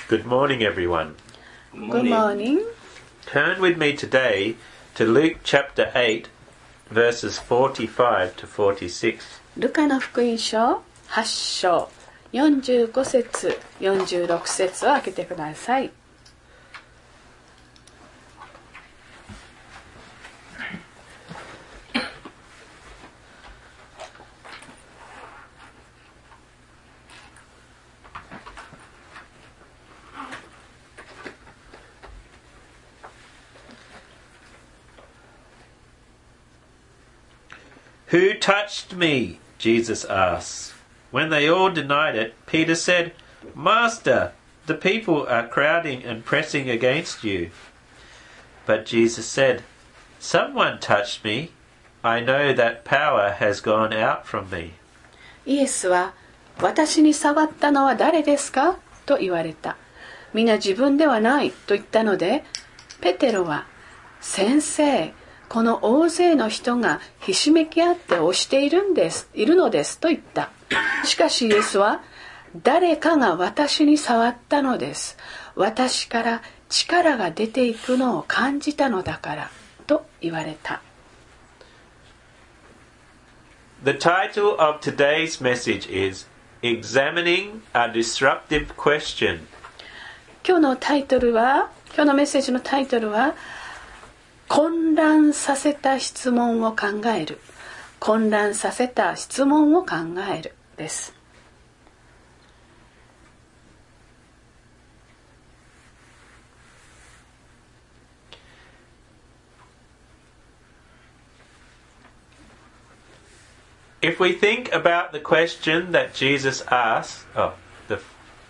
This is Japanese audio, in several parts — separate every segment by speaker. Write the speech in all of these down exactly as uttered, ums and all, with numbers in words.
Speaker 1: Good morning, everyone.
Speaker 2: Good morning.
Speaker 1: Turn with me today to Luke chapter eight, verses forty-five to forty-six.
Speaker 2: ルカの福音書はち章よんじゅうご節よんじゅうろく節を開けてください。
Speaker 1: Who touched me? Jesus asked. When they all denied it, Peter said, Master, the people are crowding and pressing against you. But Jesus said, Someone touched me. I know that power has gone out from me.
Speaker 2: イエスは、私に触ったのは誰ですかと言われた。皆自分ではないと言ったので、ペテロは、先生、この大勢の人がひしめき合って押しているんです、いるのですと言った。しかしイエスは、誰かが私に触ったのです。私から力が出ていくのを感じたのだからと言われた。
Speaker 1: The title of today's message is Examining a Disruptive Question.
Speaker 2: 今日のタイトルは、今日のメッセージのタイトルは、混乱させた質問を考える。混乱させた質問を考えるです。
Speaker 1: If we think about the question that Jesus asked, oh, the,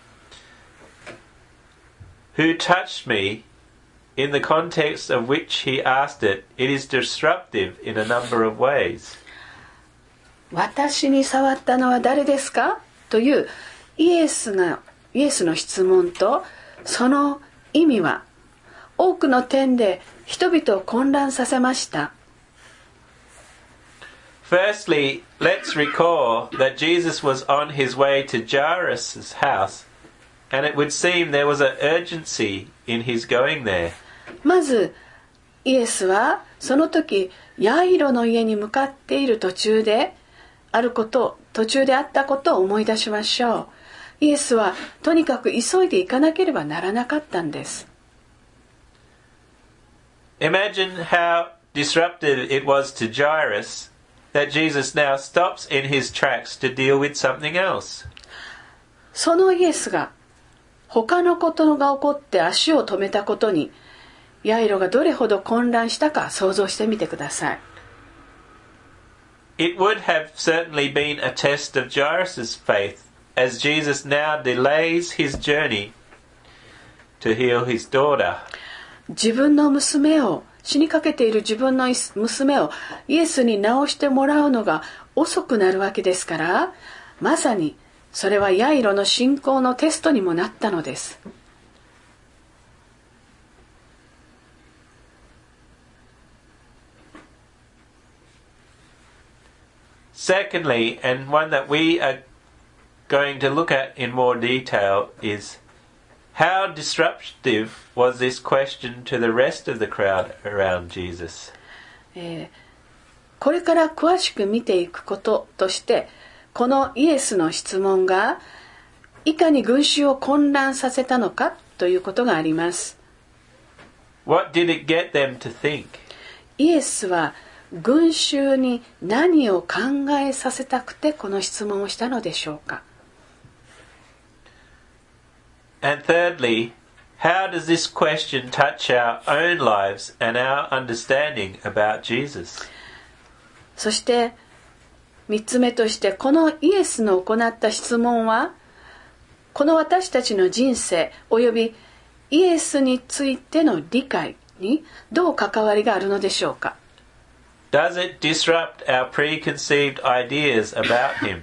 Speaker 1: who touched me, in the context of which he asked it, it is disruptive in a number of ways.
Speaker 2: 私に触ったのは誰ですかというイエスが、イエスの質問とその意味は多くの点で人々を混乱させました。
Speaker 1: Firstly, let's recall that Jesus was on his way to Jairus' house, and it would seem there was an urgency in his going there.
Speaker 2: まずイエスはその時ヤイロの家に向かっている途中であること途中であったことを思い出しましょう。イエスはとにかく急いで行かなければならなかったんです。
Speaker 1: Imagine how disruptive it was to Jairus that Jesus now stops in his tracks to deal with something else.
Speaker 2: そのイエスが他のことが起こって足を止めたことにヤイロがどれほど混乱したか想像してみてください。
Speaker 1: It would have certainly been a test of Jairus' faith as Jesus now delays his journey to heal his daughter.
Speaker 2: 自分の娘を死にかけている自分の娘をイエスに治してもらうのが遅くなるわけですから、まさにそれはヤイロの信仰のテストにもなったのです。
Speaker 1: Secondly, and one that we are going to look at in more detail, is how disruptive was this question to the rest of the crowd around Jesus?
Speaker 2: えー、これから詳しく見ていくこととして、このイエスの質問がいかに群衆を混乱させたのかということがあります。
Speaker 1: What did it get them to think?
Speaker 2: イエスは群衆に何を考えさせたくてこの質問をしたのでしょうか。
Speaker 1: And thirdly, how does this question touch our own lives and our understanding about Jesus?
Speaker 2: そして三つ目として、このイエスの行った質問はこの私たちの人生およびイエスについての理解にどう関わりがあるのでしょうか。
Speaker 1: Does it disrupt our preconceived ideas about him?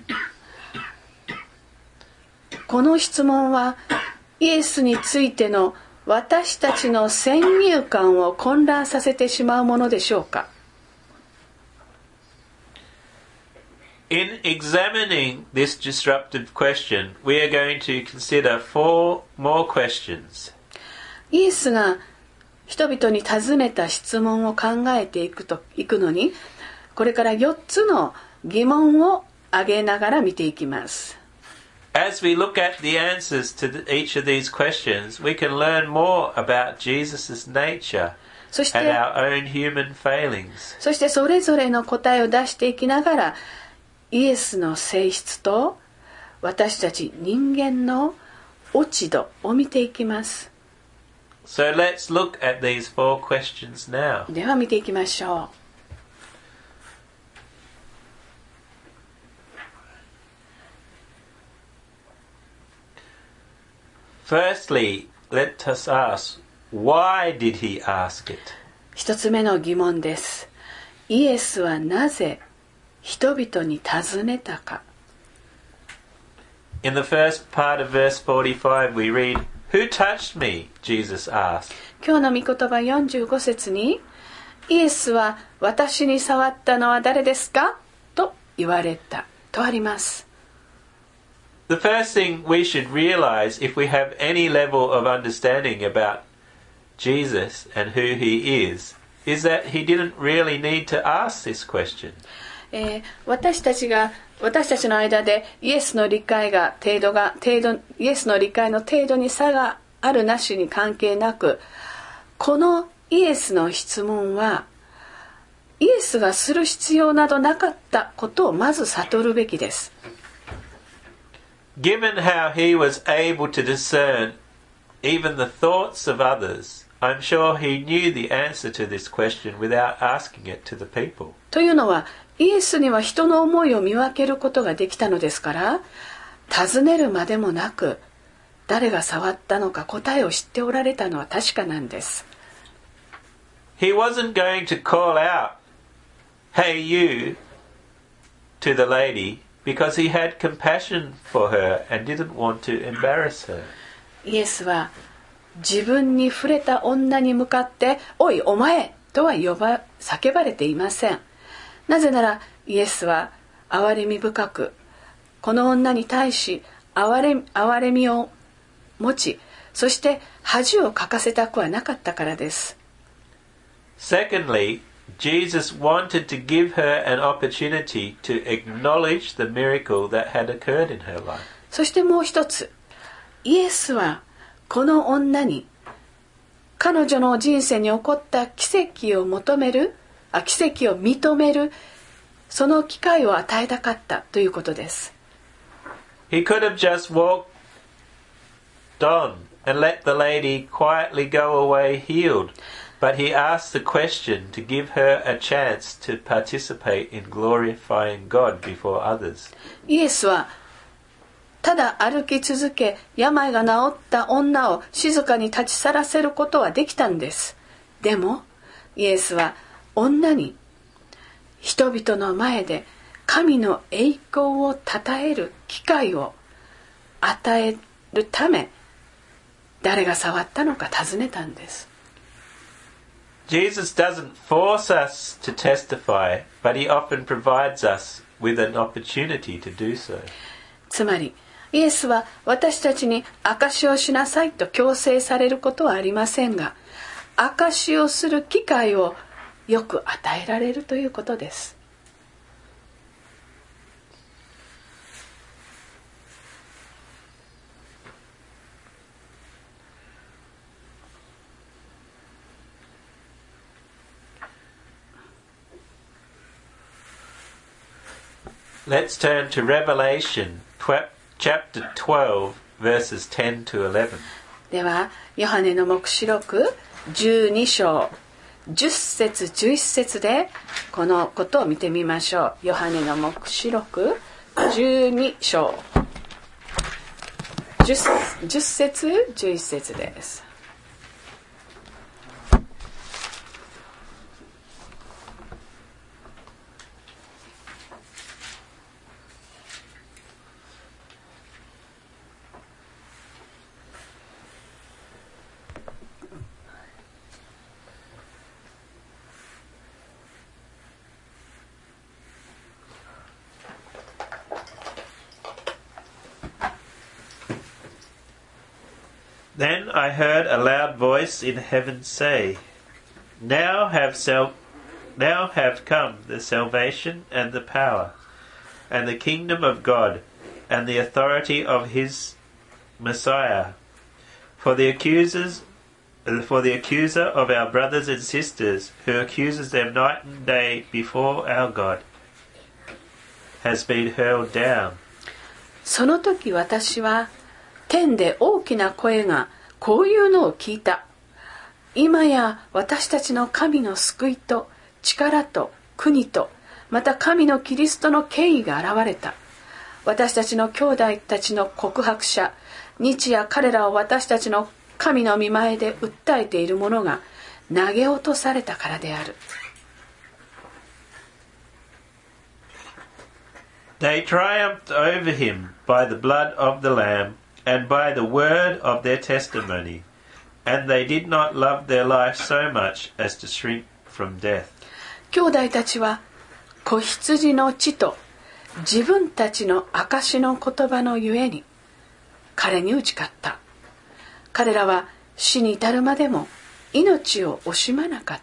Speaker 2: この質問はイエスについての私たちの先入観を混乱させてしまうものでしょうか。
Speaker 1: In examining this disruptive question, we are going to consider four more questions.
Speaker 2: イエスが人々に尋ねた質問を考えていくといくのに、これからよっつの疑問を挙げながら見ていきます。
Speaker 1: As we look at the answers to the, each of these questions, we can learn more about Jesus' nature
Speaker 2: そし
Speaker 1: and
Speaker 2: て
Speaker 1: our own human failings.
Speaker 2: そしてそれぞれの答えを出していきながら、イエスの性質と私たち人間の落ち度を見ていきます。
Speaker 1: So let's look at these four questions now.
Speaker 2: では見ていきましょう。
Speaker 1: Firstly, let us ask, why did he ask it?
Speaker 2: 一つ目の疑問です。イエスはなぜ人々に尋ねたか。
Speaker 1: In the first part of verse forty-five, we read, Who touched me? Jesus asked.
Speaker 2: 今日の御言葉よんじゅうご節に、イエスは私に触ったのは誰ですかと言われたとあります。
Speaker 1: The first thing we should realize if we have any level of understanding about Jesus and who he is, is that he didn't really need to ask this question.
Speaker 2: えー、私たちが私たちの間でイエスの理解が程度が程度イエスの理解の程度に差があるなしに関係なく、このイエスの質問はイエスがする必要などなかったことをまず悟るべきです。
Speaker 1: Given how he was able to discern even the thoughts of others, I'm sure he knew the answer to this question without asking it to the people.
Speaker 2: というのは、イエスには人の思いを見分けることができたのですから、尋ねるまでもなく、誰が触ったのか答えを知っておられたのは確かなんです。
Speaker 1: He wasn't going to call out, "Hey you," to the lady, because he had compassion for her and didn't want to embarrass her.
Speaker 2: イエスは自分に触れた女に向かって「おいお前!」とは呼ば叫ばれていません。なぜならイエスは憐れみ深くこの女に対し憐れ、憐れみを持ち、そして恥をかかせたくはなかったからです。
Speaker 1: Secondly, Jesus wanted to give her an opportunity to acknowledge the miracle that had occurred in her life.
Speaker 2: そしてもう一つ、イエスはこの女に彼女の人生に起こった奇跡を求める、あ、奇跡を認める、その機会を与えたかったということです。
Speaker 1: He could have just walked on and let the lady quietly go away healed, but he asked the question to give her a chance to participate in glorifying God before others.
Speaker 2: イエスはただ歩き続け、病が治った女を静かに立ち去らせることはできたんです。でもイエスは女に人々の前で神の栄光をたたえる機会を与えるため、誰が触ったのか尋ねたんです。
Speaker 1: Jesus doesn't force us to testify, but he often provides us with an opportunity to do so.
Speaker 2: つまりイエスは私たちに証しをしなさいと強制されることはありませんが、証しをする機会をよく与えられるということです。
Speaker 1: Let's turn to Revelation chapter twelve, verses ten to eleven.
Speaker 2: ではヨハネの黙示録じゅうに章じゅっ節じゅういっ節でこのことを見てみましょう。ヨハネの黙示録じゅうに章じゅっ節じゅういっ節です。
Speaker 1: Then I heard a loud voice in heaven say, Now have sal- now have come the salvation and the power, and the kingdom of God, and the authority of his Messiah. For the accusers for the accuser of our brothers and sisters, who accuses them night and day before our God, has been hurled down.
Speaker 2: その時私は天で大きな声がこういうのを聞いた。今や私たちの神の救いと力と国と、また神のキリストの権威が現れた。私たちの兄弟たちの告白者、日夜彼らを私たちの神の御前で訴えている者が投げ落とされたからである。
Speaker 1: They triumphed over him by the blood of the Lamb and by the word of their testimony, and they did not love their life so much as to shrink from death.
Speaker 2: 兄弟たちは子羊の血と自分たちの証の言葉のゆえに彼に打ち勝った。彼らは死に至るまでも命を惜しまなかった。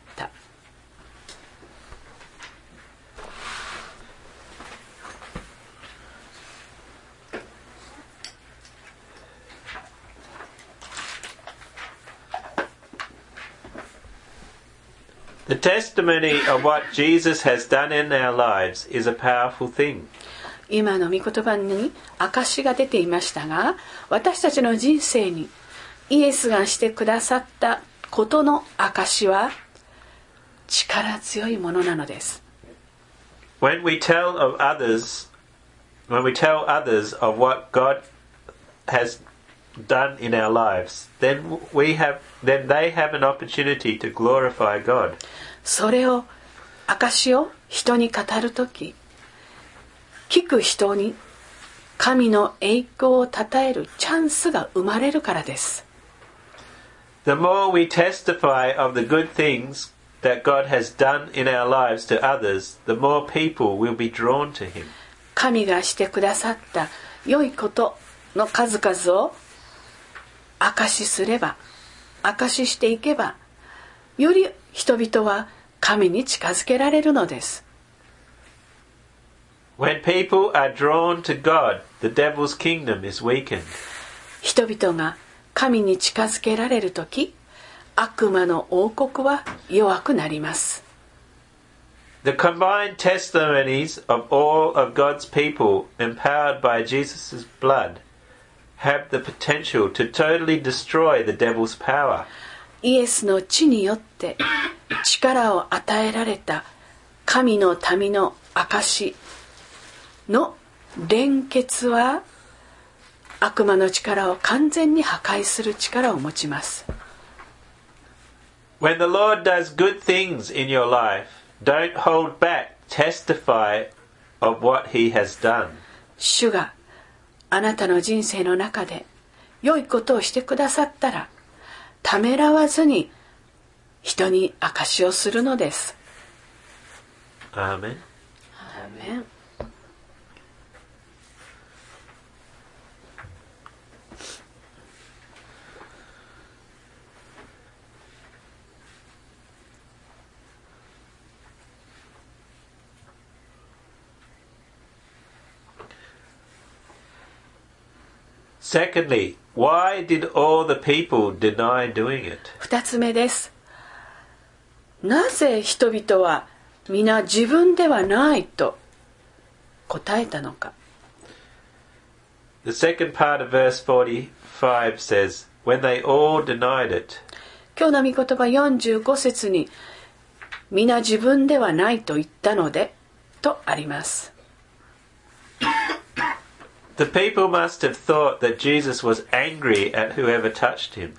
Speaker 1: The testimony of what Jesus has done in our lives is a powerful thing.
Speaker 2: 今の御言葉に証が出ていましたが、私たちの人生にイエスがしてくださったことの証は力強いものなのです。
Speaker 1: When we tell of others, when we tell others of what God has done in our lives, then we have, then they have an opportunity to glorify God.
Speaker 2: それを証を人に語るとき、聞く人に神の栄光をたたえるチャンスが生まれるからです。
Speaker 1: The more we testify of the good things that God has done in our lives to others, the more people will be drawn to him.
Speaker 2: 神がしてくださった良いことの数々を証しすれば、証ししていけば、より人々は神に近づけられるのです。
Speaker 1: When people are drawn to God, the devil's kingdom is weakened.
Speaker 2: 人々が神に近づけられるとき、悪魔の王国は弱くなります。
Speaker 1: The combined testimonies of all of God's people empowered by Jesus' blood have the potential to totally destroy the devil's power.
Speaker 2: イエスの血によって力を与えられた神の民の証の連結は悪魔の力を完全に破壊する力を持ちます。
Speaker 1: When the Lord does good things in your life, don't hold back. Testify of what He has done.
Speaker 2: 主があなたの人生の中で良いことをしてくださったら、ためらわずに人に証しをするのです。
Speaker 1: アーメン。
Speaker 2: アーメン。
Speaker 1: Secondly, why did all the people deny doing it?
Speaker 2: 二つ目です。なぜ人々は皆自分ではないと答えたのか。
Speaker 1: The second part of verse forty-five says, when they all denied it.
Speaker 2: 今日の御言葉よんじゅうご節に、皆自分ではないと言ったのでとあります。
Speaker 1: The people must have thought that Jesus was angry at whoever touched him.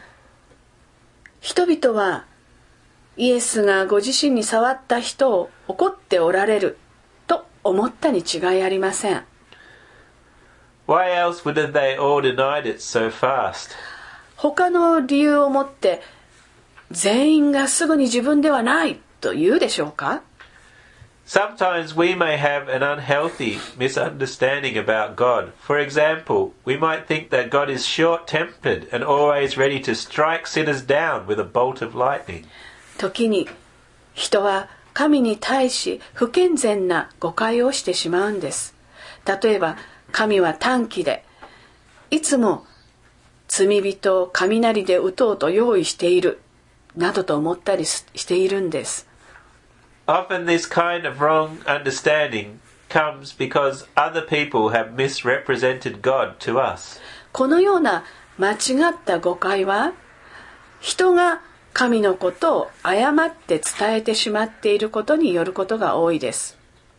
Speaker 2: 人々はイエスがご自身に触った人を怒っておられると思ったに違いありません。
Speaker 1: Why else would they all denied it so fast?
Speaker 2: 他の理由をもって全員がすぐに自分ではないと言うでしょうか？
Speaker 1: Sometimes we may have an unhealthy misunderstanding about God. For example, we might think that God is short-tempered and always ready to strike sinners down with a bolt of lightning.
Speaker 2: 時に人は神に対し不健全な誤解をしてしまうんです。例えば、神は短気で、いつも罪人を雷で撃とうと用意している、などと思ったりしているんです。
Speaker 1: Often this kind of wrong understanding comes because other people have misrepresented God to us.
Speaker 2: このような間違った誤解は、人が神のことを誤って伝えてしまっていることによることが多いです。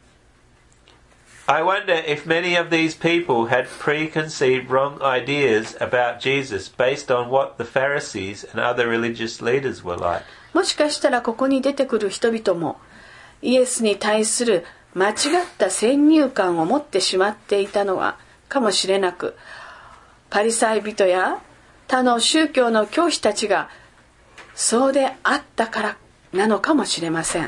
Speaker 1: I wonder if many of these people had preconceived wrong ideas about Jesus based on what the Pharisees and other religious leaders were like.
Speaker 2: もしかしたらここに出てくる人々もイエスに対する間違った先入観を持ってしまっていたのはかもしれなく、パリサイ人や他の宗教の教師たちがそうであったからなのかもしれません。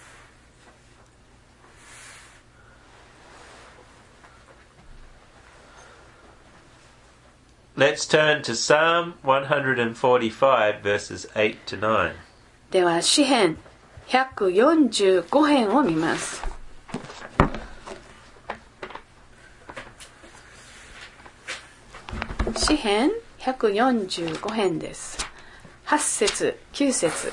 Speaker 1: Let's turn to Psalm one forty-five verses eight to nine.
Speaker 2: では詩編ひゃくよんじゅうご編を見ます。詩編ひゃくよんじゅうご編です。はち節きゅう節。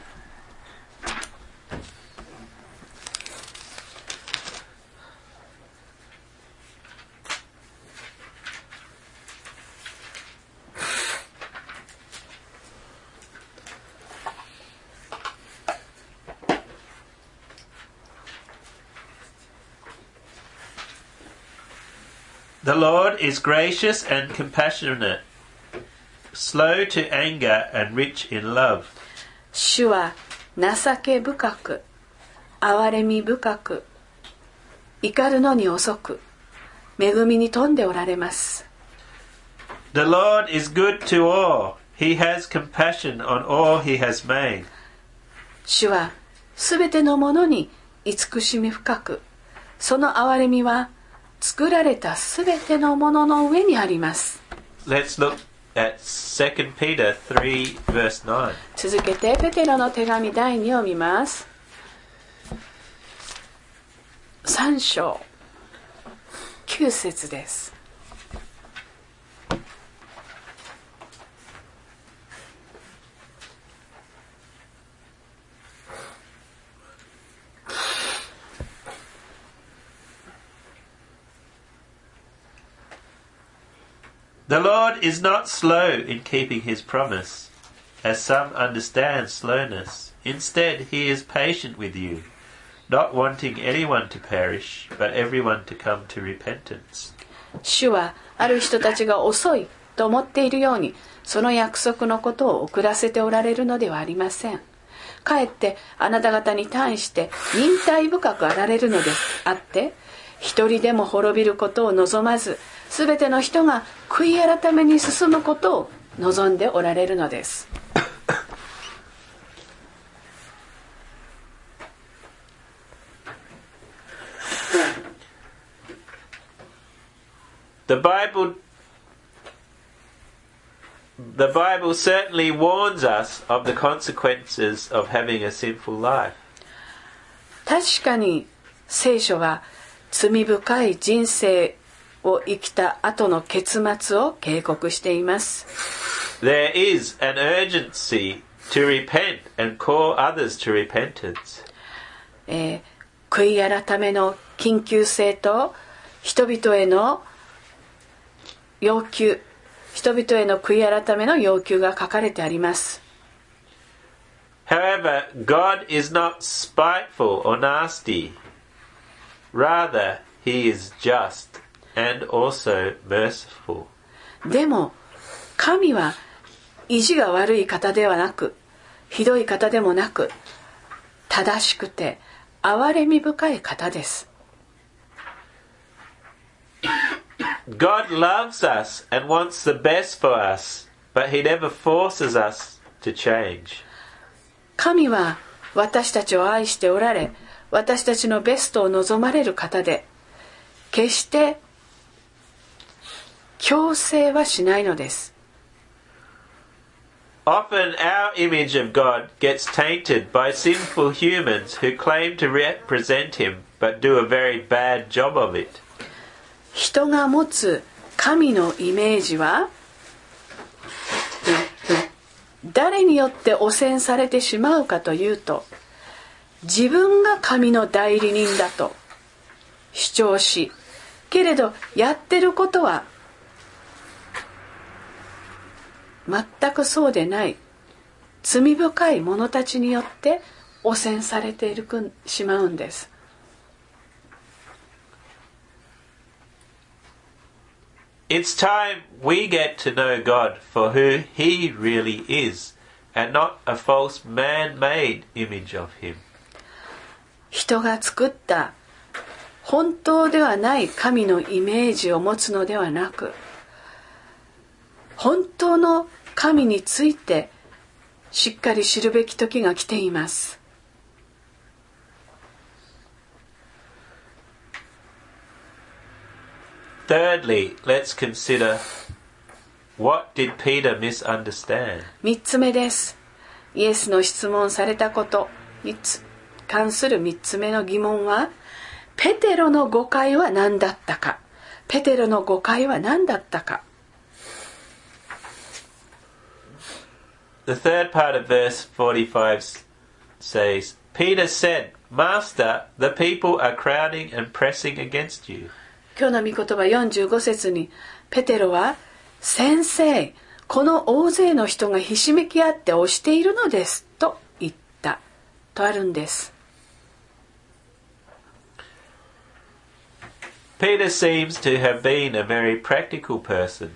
Speaker 1: The Lord is gracious and compassionate, slow to anger and rich in love.
Speaker 2: 主は情け深く、憐れみ深く、怒るのに遅く、恵みに富んでおられます。
Speaker 1: The Lord is good to all. He has compassion on all he has made.
Speaker 2: 主はすべてのものに慈しみ深く、その憐れみは作られたすべてのものの上にあります。
Speaker 1: Let's look at Second Peter three verse nine.
Speaker 2: 続けてペテロの手紙だいにを見ます。さん章きゅう節です。
Speaker 1: The Lord is not slow in keeping his promise, as some understand slowness. Instead, he is patient with you, not wanting anyone to perish, but everyone to come to repentance.
Speaker 2: 主はある人たちが遅いと思っているように、その約束のことを遅らせておられるのではありません。かえってあなた方に対して忍耐深くあられるのであって、一人でも滅びることを望まず、すべての人が悔い改めに進むことを望んでおられるのです。
Speaker 1: The Bible, the Bible certainly warns us of the consequences of having a sinful life.
Speaker 2: 確かに聖書は罪深い人生を生きた後の結末を警告しています。
Speaker 1: There is an urgency to repent and call others to repentance.
Speaker 2: えー、悔い改めの緊急性と人々への要求、人々への悔い改めの要求が書かれてあります。
Speaker 1: However, God is not spiteful or nasty. Rather, he is just and also merciful.
Speaker 2: でも神は意地が悪い方ではなく、ひどい方でもなく、正しくて憐れみ深い方です。
Speaker 1: God loves us and wants the best for us, but he never forces us to change.
Speaker 2: 神は私たちを愛しておられ、 私たちのベストを望まれる方で、決して強制はしないのです。
Speaker 1: Often our image of God gets tainted by sinful humans who claim to represent Him but do a very bad job of it.
Speaker 2: 人が持つ神のイメージは誰によって汚染されてしまうかというと、自分が神の代理人だと主張し、けれどやってることは全くそうでない罪深い者たちによって汚染されているしまうんです。
Speaker 1: It's time we get to know God for who He really is, and not a false man-made image of Him.
Speaker 2: 人が作った本当ではない神のイメージを持つのではなく、本当の神についてしっかり知るべき時が来ています。
Speaker 1: Thirdly, let's consider what did Peter misunderstand?
Speaker 2: 三つ目です。イエスの質問されたことに関する三つ目の疑問は、ペテロの誤解は何だったか。ペテロの誤解は何だったか。
Speaker 1: The third part of verse forty-five says, Peter said, Master, the people are crowding and pressing against you.
Speaker 2: 今日の御言葉よんじゅうご節に、ペテロは、先生、この大勢の人がひしめき合って押しているのですと言ったとあるんです。
Speaker 1: Peter seems to have been a very practical person.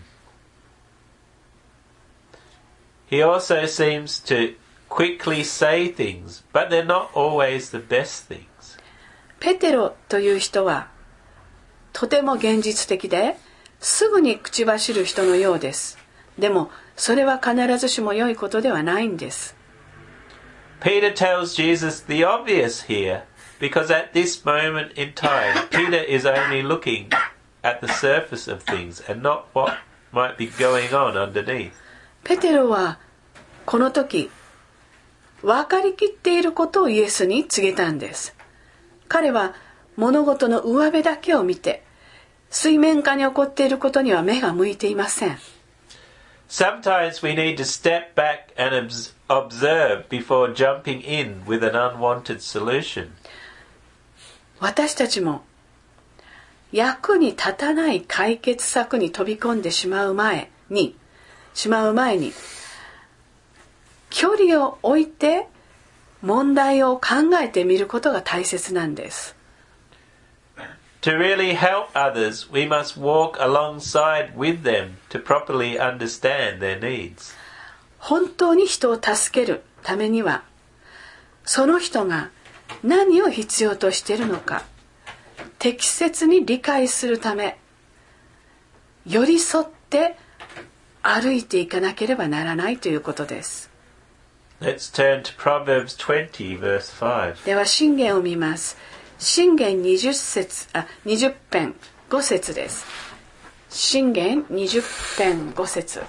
Speaker 1: He also seems to quickly say things, but they're not always the best things.
Speaker 2: ペテロという人はとても現実的ですぐに口走る人のようです。でもそれは必ずしも良いことではないんです。
Speaker 1: Peter tells Jesus the obvious here, because at this moment in time, Peter is only looking at the surface of things and not what might be going on underneath.
Speaker 2: ペテロはこの時分かりきっていることをイエスに告げたんです。彼は物事の上辺だけを見て、水面下に起こっていることには目が向いていません。
Speaker 1: Sometimes we need to step back and observe before jumping in with an unwanted solution.
Speaker 2: 私たちも役に立たない解決策に飛び込んでしまう前に、しまう前に距離を置いて問題を考えてみることが大切なんです。
Speaker 1: To really help others, we must walk alongside with them to properly understand their needs.
Speaker 2: 本当に人を助けるためには、その人が何を必要としているのか、適切に理解するため、寄り添って歩いていかなければならないということです。
Speaker 1: Let's turn to Proverbs twenty, verse five.
Speaker 2: では箴言を見ます。箴言にじゅっ節、あ、にじゅっ編ご節です。箴言にじゅっ編ご節。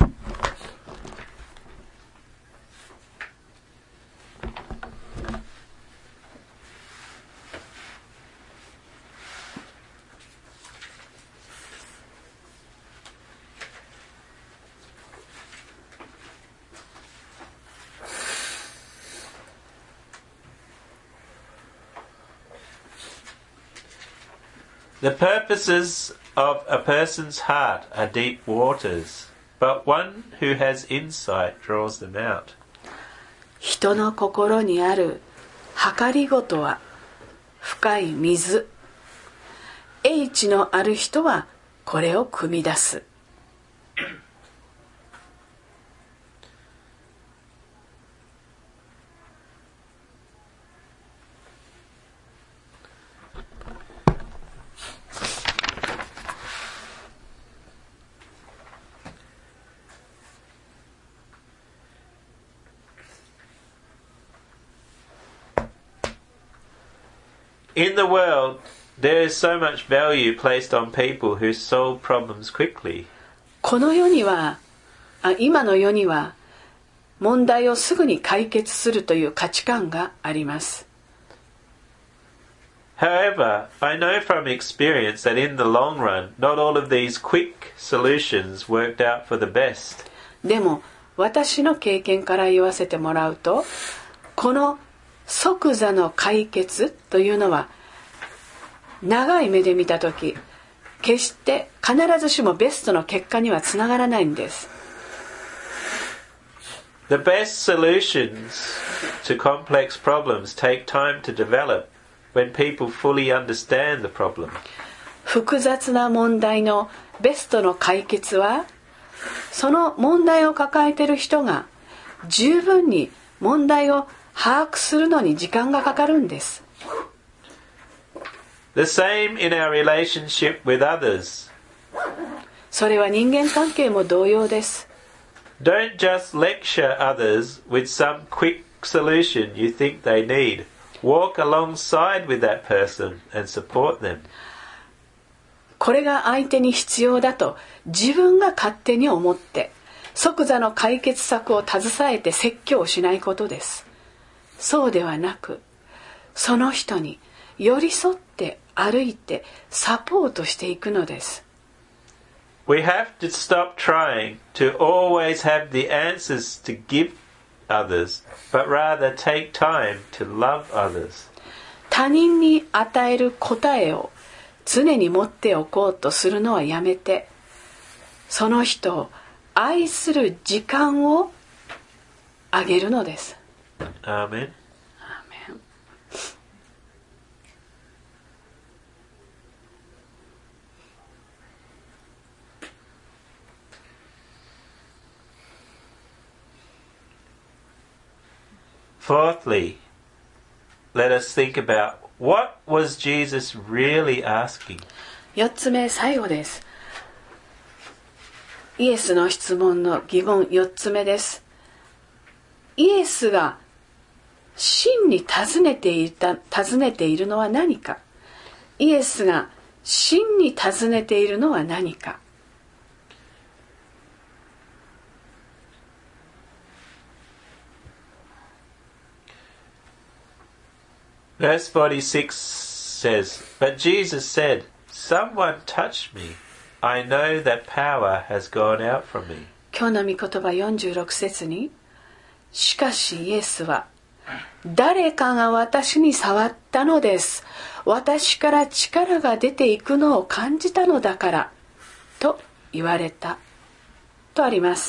Speaker 1: The purposes of a person's heart are deep waters, but one who has insight draws them out.
Speaker 2: 人の心にある計りごとは深い水。英知のある人はこれを汲み出す。
Speaker 1: In the world, there is so much value placed on people who solve problems quickly.
Speaker 2: この世には、あ、今の世には問題をすぐに解決するという価値観があります。
Speaker 1: However, I know from experience that in the long run, not all of these quick solutions worked out for the best.
Speaker 2: でも私の経験から言わせてもらうと、この即座の解決というのは長い目で見たとき、決して必ずしもベストの結果にはつながらないんです。
Speaker 1: The best solutions to complex problems take time to develop when people fully understand the problem.
Speaker 2: 複雑な問題のベストの解決は、その問題を抱えている人が十分に問題を把握するのに時間がかかるんです。
Speaker 1: The same in our relationship with others.
Speaker 2: それは人間関係も同様です。
Speaker 1: Don't just lecture others with some quick solution you think they need. Walk alongside with that person and support them.
Speaker 2: これが相手に必要だと自分が勝手に思って即座の解決策を携えて説教しないことです。そうではなく、その人に寄り添って歩いてサポートしていくのです。
Speaker 1: We have to stop trying to always have the answers to give others, but rather take time to love others.
Speaker 2: 他人に与える答えを常に持っておこうとするのはやめて、その人を愛する時間をあげるのです。
Speaker 1: アーメン。Fourthly, let us think about what was Jesus really asking?
Speaker 2: 四つ目、最後です。イエスの質問の疑問四つ目です。イエスが真に尋ねていた、尋ねているのは何か。イエスが真に尋ねているのは何か。
Speaker 1: Verse forty-six says, But Jesus said, Someone touched me. I know that power has gone out from me.
Speaker 2: 今日の御言葉よんじゅうろく節に、しかしイエスは、誰かが私に触ったのです。私から力が出ていくのを感じたのだから、と言われた。とあります。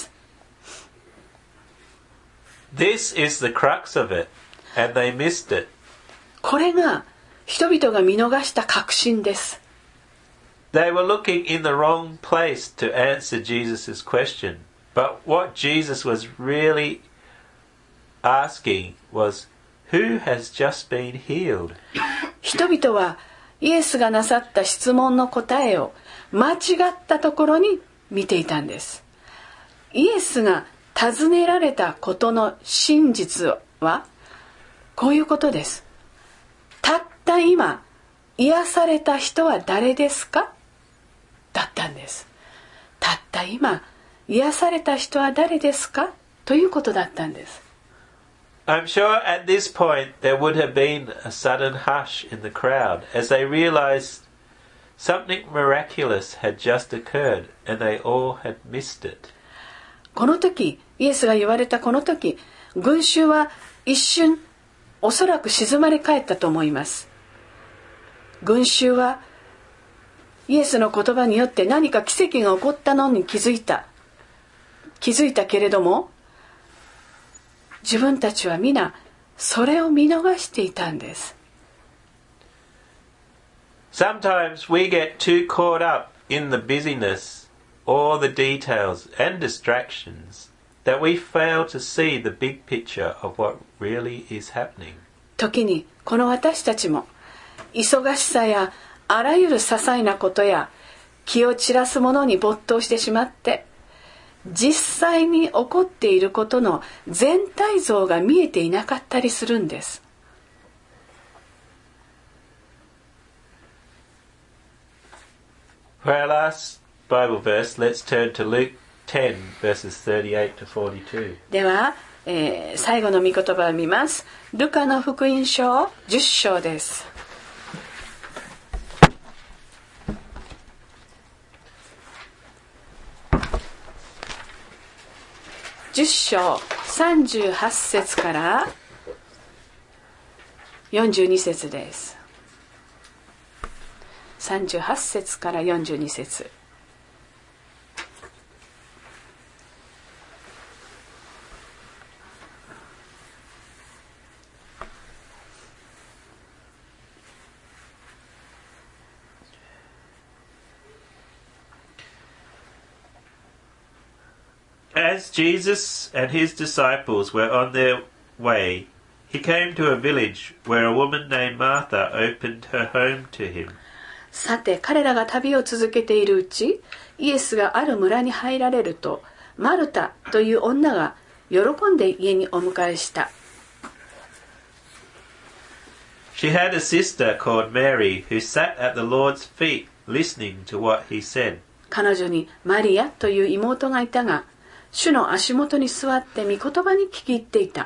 Speaker 1: This is the crux of it, and they missed it.
Speaker 2: これが人々が見逃した確信です。
Speaker 1: They were looking in the wrong place to answer Jesus' question. But what Jesus was really asking was, Who has just been healed?
Speaker 2: 人々はイエスがなさった質問の答えを間違ったところに見ていたんです。イエスが尋ねられたことの真実はこういうことです。たった今癒された人は誰ですか？だったんです。たった今癒された人は誰ですか？ということだったんです。
Speaker 1: I'm sure at this point there would have been a sudden hush in the crowd as they realized something miraculous had just occurred and they all had missed it.
Speaker 2: この時、イエスが言われたこの時、群衆は一瞬おそらく静まり返ったと思います。群衆はイエスの言葉によって何か奇跡が起こったのに気づいた。気づいたけれども、自分たちは皆それを見逃していたんです。
Speaker 1: Sometimes we get too caught up in the busyness, all the details and distractions that we fail to see the big picture of what really is happening.
Speaker 2: 時にこの私たちも忙しさやあらゆる些細なことや気を散らすものに没頭してしまって実際に起こっていることの全体像が見えていなかったりするんです。
Speaker 1: For our last Bible verse, let's turn to Luke ten, verses thirty-eight to forty-two.
Speaker 2: では、えー、最後の御言葉を見ます。ルカの福音書じゅっ章です。じゅっ章さんじゅうはち節からよんじゅうに節です。さんじゅうはち節からよんじゅうに節。
Speaker 1: As Jesus and his disciples were on their way, he came to a village where a woman named Martha opened her home to him.
Speaker 2: さて彼らが旅を続けているうち、イエスがある村に入られると、マルタという女が喜んで家にお迎えした。
Speaker 1: She had a sister called Mary who sat at the Lord's feet listening to what he said.
Speaker 2: 彼女にマリアという妹がいたが、主の足元に座って御言葉に聞き入っていた。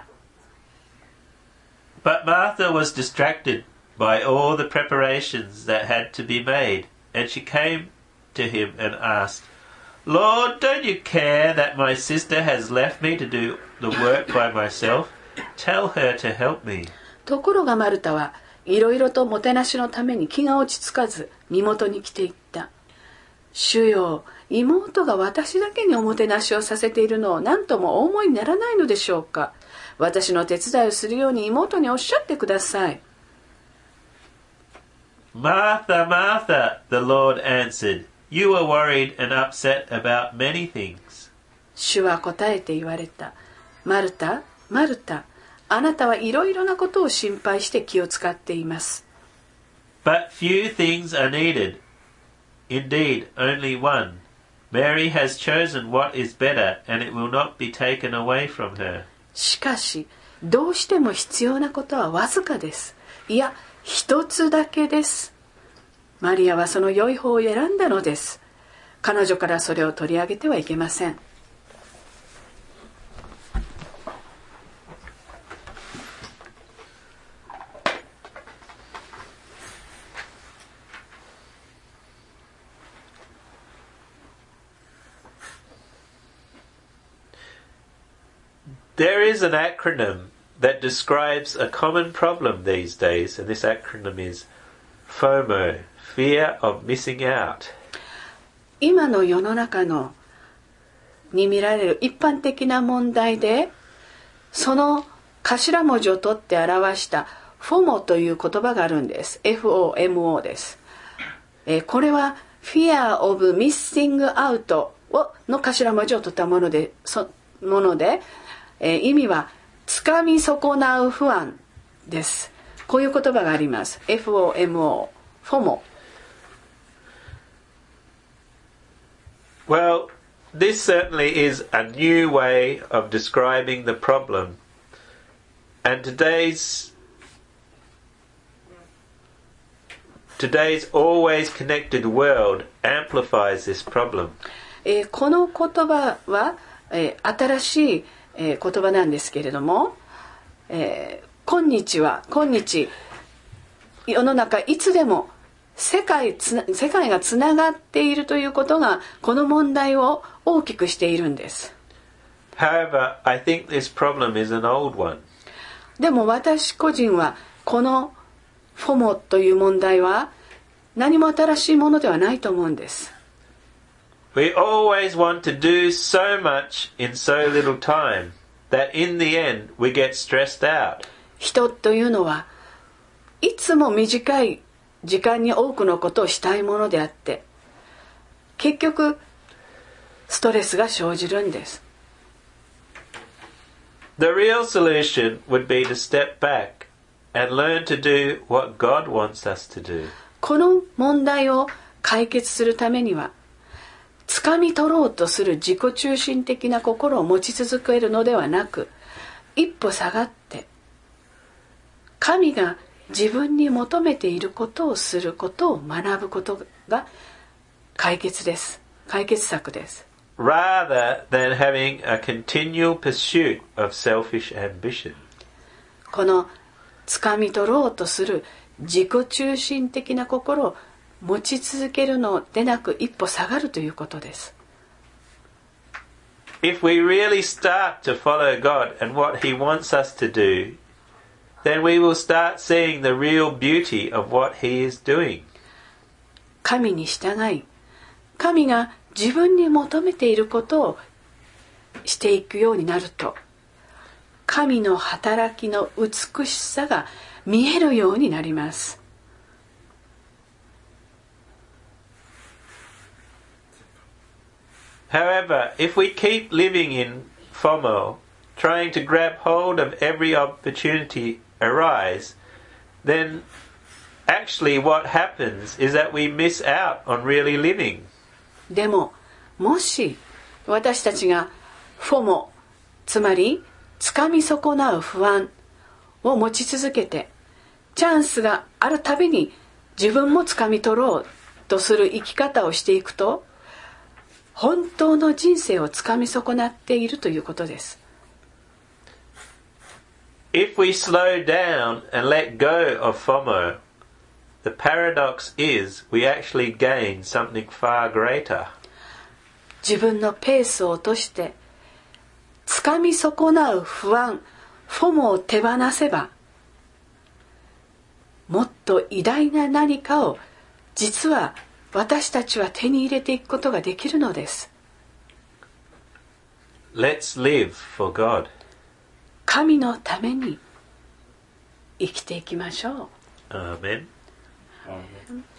Speaker 1: But Martha was distracted by all the preparations that had to be made, and she came to him and asked, Lord, don't you care that my sister has left me to do the work by myself? Tell her to help me.
Speaker 2: ところがマルタはいろいろともてなしのために気が落ち着かず、身元に来ていった。主よ、妹が私だけにおもてなしをさせているのを何ともお思いにならないのでしょうか。私の手伝いをするように妹におっしゃってください。
Speaker 1: Martha, Martha, the Lord answered, you are worried and upset about many things.
Speaker 2: 主は答えて言われた。マルタ、マルタ、あなたはいろいろなことを心配して気を使っています。
Speaker 1: But few things are needed. Indeed, only one. Mary has chosen what is better, and it will not be taken away from her.
Speaker 2: しかし、どうしても必要なことはわずかです。いや、一つだけです。マリアはその良い方を選んだのです。彼女からそれを取り上げてはいけません。
Speaker 1: There is an acronym that describes a common problem these days, and this acronym is FOMO, Fear of Missing Out.
Speaker 2: 今の世の中のに見られる一般的な問題で、その頭文字を取って表したフォモという言葉があるんです。エフオーエムオー です。えー、これは Fear of Missing Out をの頭文字を取ったもので、そもので、えー、意味はつかみ損なう不安です。こういう言葉があります。エフオーエムオー、フォモ。
Speaker 1: Well, this certainly is a new way of describing the problem. And today's today's always connected world amplifies this problem.
Speaker 2: えー、この言葉は、えー、新しいえー、言葉なんですけれども、えー、今日は今日世の中いつでも世界つな世界がつながっているということがこの問題を大きくしているんです。
Speaker 1: However, I think this problem is an old one.
Speaker 2: でも私個人はこのフォモという問題は何も新しいものではないと思うんです。
Speaker 1: We always want to do so much in so little time that in the end we get stressed out.
Speaker 2: 人というのはいつも短い時間に多くのことをしたいものであって、結局ストレスが生じるんです。
Speaker 1: The real solution would be to step back and learn to do what God wants us to do.
Speaker 2: この問題を解決するためには、掴み取ろうとする自己中心的な心を持ち続けるのではなく、一歩下がって神が自分に求めていることをすることを学ぶことが解決です。解決策です。
Speaker 1: rather than having a continual pursuit of selfish ambition.
Speaker 2: この掴み取ろうとする自己中心的な心を持ち続けるのでなく一歩下がるということです。
Speaker 1: If we really start to follow God and what He wants us to do, then we will start seeing the real beauty of what He is doing.
Speaker 2: 神に従い、神が自分に求めていることをしていくようになると、神の働きの美しさが見えるようになります。
Speaker 1: However, if we keep living in FOMO, trying to grab hold of every opportunity arise, then actually what happens is that we miss out on really living.
Speaker 2: でも、もし私たちがフォモ、つまり掴み損なう不安を持ち続けて、チャンスがあるたびに自分も掴み取ろうとする生き方をしていくと、本当の人生を掴み損なっているということです。
Speaker 1: If we slow down and let go of FOMO, the paradox is we actually gain something far greater.
Speaker 2: 自分のペースを落として掴み損なう不安、フォモを手放せば、もっと偉大な何かを実は私たちは手に入れていくことができるのです。
Speaker 1: Let's live for God.
Speaker 2: 神のために生きていきましょう。
Speaker 1: Amen.
Speaker 3: Amen.